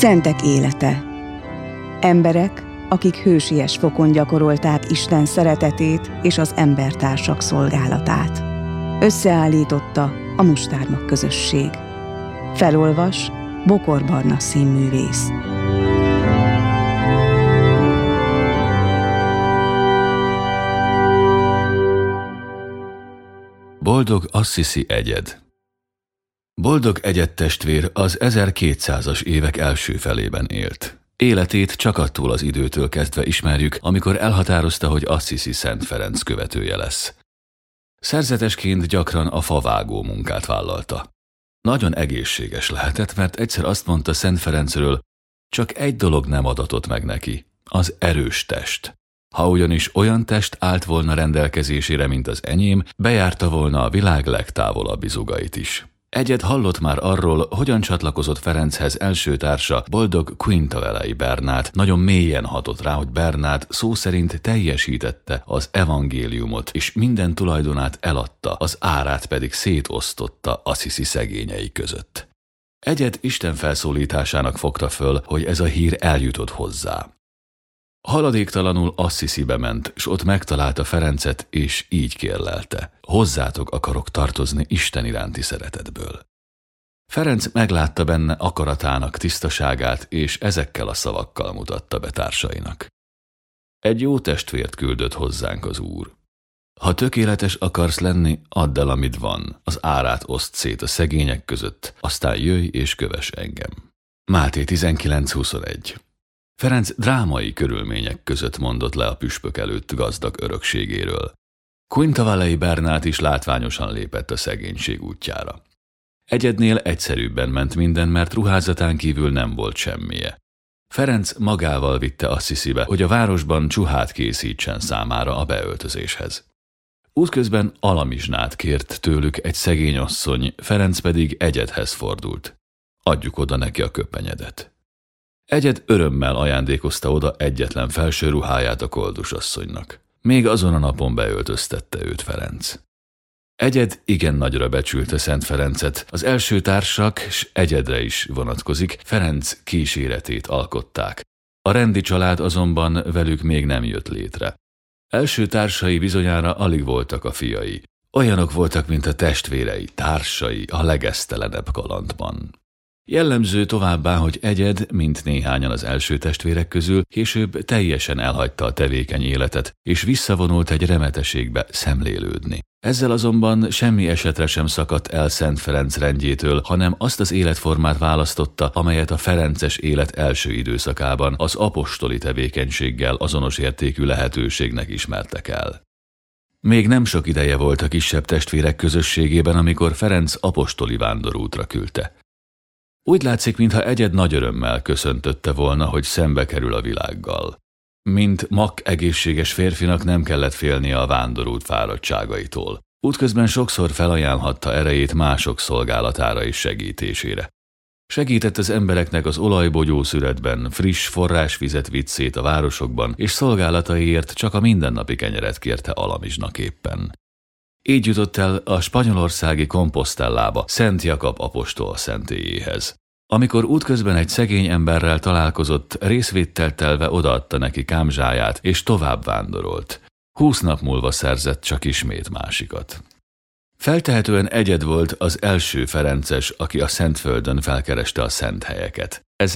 Szentek élete. Emberek, akik hősies fokon gyakorolták Isten szeretetét és az embertársak szolgálatát. Összeállította a Mustármag közösség. Felolvas Bokor Barna színművész. Boldog Assisi Egyed. Boldog Egyed testvér az 1200-as évek első felében élt. Életét csak attól az időtől kezdve ismerjük, amikor elhatározta, hogy Assisi Szent Ferenc követője lesz. Szerzetesként gyakran a favágó munkát vállalta. Nagyon egészséges lehetett, mert egyszer azt mondta Szent Ferencről, csak egy dolog nem adatott meg neki, az erős test. Ha ugyanis olyan test állt volna rendelkezésére, mint az enyém, bejárta volna a világ legtávolabbi zugait is. Egyed hallott már arról, hogyan csatlakozott Ferenchez első társa, boldog Quintavalle Bernát. Nagyon mélyen hatott rá, hogy Bernát szó szerint teljesítette az evangéliumot, és minden tulajdonát eladta, az árát pedig szétosztotta Assisi szegényei között. Egyed Isten felszólításának fogta föl, hogy ez a hír eljutott hozzá. Haladéktalanul Assisibe ment, s ott megtalálta Ferencet, és így kérlelte: hozzátok akarok tartozni Isten iránti szeretetből. Ferenc meglátta benne akaratának tisztaságát, és ezekkel a szavakkal mutatta be társainak: egy jó testvért küldött hozzánk az Úr. Ha tökéletes akarsz lenni, add el, amit van, az árát oszd szét a szegények között, aztán jöjj és kövess engem. Máté 19:21. Ferenc drámai körülmények között mondott le a püspök előtt gazdag örökségéről. Quintavalle Bernát is látványosan lépett a szegénység útjára. Egyednél egyszerűbben ment minden, mert ruházatán kívül nem volt semmije. Ferenc magával vitte Assisibe, hogy a városban csuhát készítsen számára a beöltözéshez. Útközben alamizsnát kért tőlük egy szegény asszony, Ferenc pedig Egyedhez fordult: adjuk oda neki a köpenyedet. Egyed örömmel ajándékozta oda egyetlen felső ruháját a koldusasszonynak. Még azon a napon beöltöztette őt Ferenc. Egyed igen nagyra becsülte Szent Ferencet, az első társak, s Egyedre is vonatkozik, Ferenc kíséretét alkották. A rendi család azonban velük még nem jött létre. Első társai bizonyára alig voltak a fiai. Olyanok voltak, mint a testvérei, társai a legesztelenebb kalandban. Jellemző továbbá, hogy Egyed, mint néhányan az első testvérek közül, később teljesen elhagyta a tevékeny életet, és visszavonult egy remeteségbe szemlélődni. Ezzel azonban semmi esetre sem szakadt el Szent Ferenc rendjétől, hanem azt az életformát választotta, amelyet a ferences élet első időszakában az apostoli tevékenységgel azonos értékű lehetőségnek ismertek el. Még nem sok ideje volt a kisebb testvérek közösségében, amikor Ferenc apostoli vándorútra küldte. Úgy látszik, mintha Egyed nagy örömmel köszöntötte volna, hogy szembe kerül a világgal. Mint mak egészséges férfinak nem kellett félnie a vándorút fáradtságaitól. Útközben sokszor felajánlhatta erejét mások szolgálatára és segítésére. Segített az embereknek az olajbogyószüretben, friss forrásvizet vitt szét a városokban, és szolgálataiért csak a mindennapi kenyeret kérte alamizsnaképpen. Így jutott el a spanyolországi Compostellába, Szent Jakab apostol szentélyéhez. Amikor útközben egy szegény emberrel találkozott, részvéttel telve odaadta neki kámzsáját, és tovább vándorolt. 20 nap múlva szerzett csak ismét másikat. Feltehetően Egyed volt az első ferences, aki a Szentföldön felkereste a szent helyeket. Ez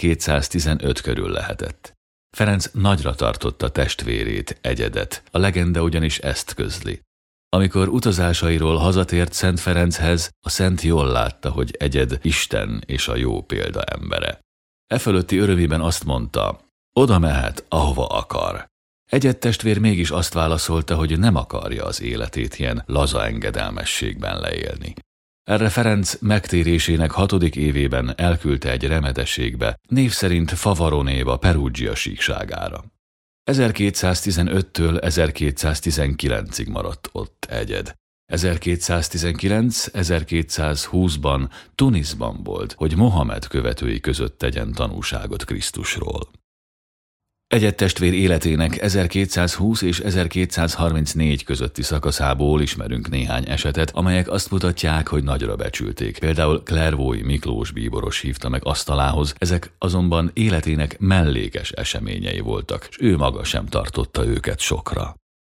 1215 körül lehetett. Ferenc nagyra tartotta testvérét, Egyedet, a legenda ugyanis ezt közli. Amikor utazásairól hazatért Szent Ferenchez, a szent jól látta, hogy Egyed Isten és a jó példa embere. E fölötti örömében azt mondta: oda mehet, ahova akar. Egyed testvér mégis azt válaszolta, hogy nem akarja az életét ilyen laza engedelmességben leélni. Erre Ferenc megtérésének 6. évében elküldte egy remeteségbe, név szerint Favaronéba, Perugia síkságára. 1215-től 1219-ig maradt ott Egyed. 1219-1220-ban Tunisban volt, hogy Mohamed követői között tegyen tanúságot Krisztusról. Egyed testvér életének 1220 és 1234 közötti szakaszából ismerünk néhány esetet, amelyek azt mutatják, hogy nagyra becsülték. Például Clairvaux Miklós bíboros hívta meg asztalához, ezek azonban életének mellékes eseményei voltak, és ő maga sem tartotta őket sokra.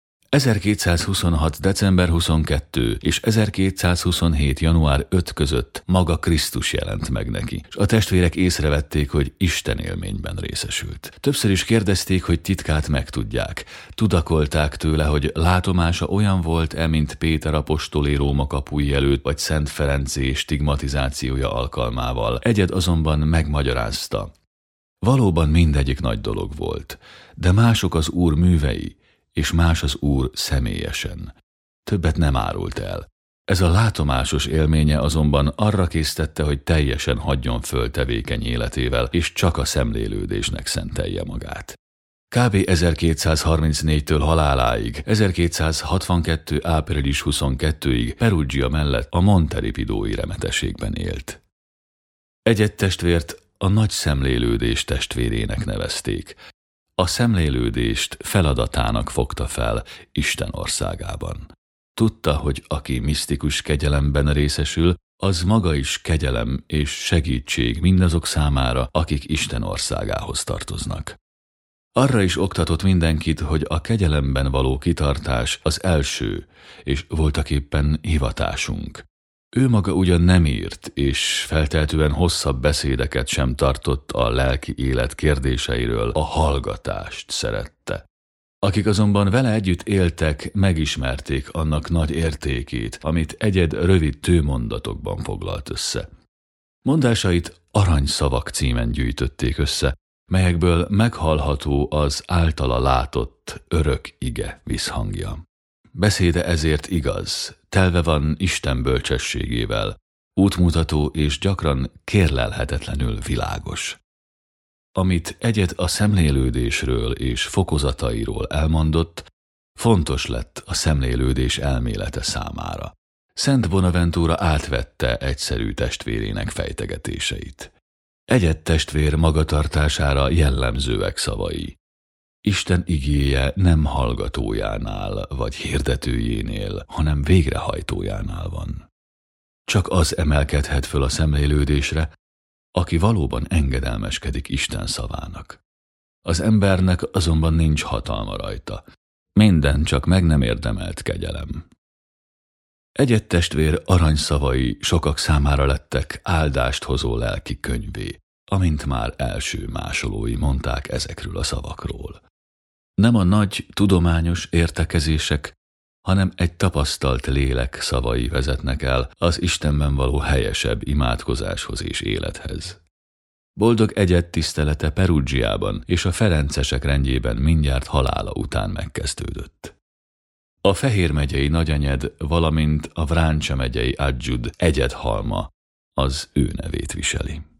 1226. december 22 és 1227. január 5 között maga Krisztus jelent meg neki, és a testvérek észrevették, hogy Isten élményben részesült. Többször is kérdezték, hogy titkát megtudják. Tudakolták tőle, hogy látomása olyan volt-e, mint Péter apostolé Róma kapui előtt, vagy Szent Ferencé stigmatizációja alkalmával. Egyed azonban megmagyarázta. Valóban mindegyik nagy dolog volt, de mások az Úr művei, és más az Úr személyesen. Többet nem árult el. Ez a látomásos élménye azonban arra késztette, hogy teljesen hagyjon föl tevékeny életével, és csak a szemlélődésnek szentelje magát. Kb. 1234-től haláláig, 1262. április 22-ig Perugia mellett a Monteripidói remeteségben élt. Egyed testvért a nagy szemlélődés testvérének nevezték. A szemlélődést feladatának fogta fel Isten országában. Tudta, hogy aki misztikus kegyelemben részesül, az maga is kegyelem és segítség mindazok számára, akik Isten országához tartoznak. Arra is oktatott mindenkit, hogy a kegyelemben való kitartás az első, és voltaképpen hivatásunk. Ő maga ugyan nem írt, és feltehetően hosszabb beszédeket sem tartott a lelki élet kérdéseiről, a hallgatást szerette. Akik azonban vele együtt éltek, megismerték annak nagy értékét, amit egyed rövid tőmondatokban foglalt össze. Mondásait Aranyszavak címen gyűjtötték össze, melyekből meghallható az általa látott örök ige visszhangja. Beszéde ezért igaz, telve van Isten bölcsességével, útmutató és gyakran kérlelhetetlenül világos. Amit egyed a szemlélődésről és fokozatairól elmondott, fontos lett a szemlélődés elmélete számára. Szent Bonaventura átvette egyszerű testvérének fejtegetéseit. Egyed testvér magatartására jellemzőek szavai. Isten igéje nem hallgatójánál vagy hirdetőjénél, hanem végrehajtójánál van. Csak az emelkedhet föl a szemlélődésre, aki valóban engedelmeskedik Isten szavának. Az embernek azonban nincs hatalma rajta. Minden csak meg nem érdemelt kegyelem. Egyed testvér aranyszavai sokak számára lettek áldást hozó lelki könyvé, amint már első másolói mondták ezekről a szavakról. Nem a nagy tudományos értekezések, hanem egy tapasztalt lélek szavai vezetnek el az Istenben való helyesebb imádkozáshoz és élethez. Boldog Egyed tisztelete Perugiában és a ferencesek rendjében mindjárt halála után megkezdődött. A Fehér megyei nagyanyed, valamint a Vrancsa megyei Adjud Egyed halma az ő nevét viseli.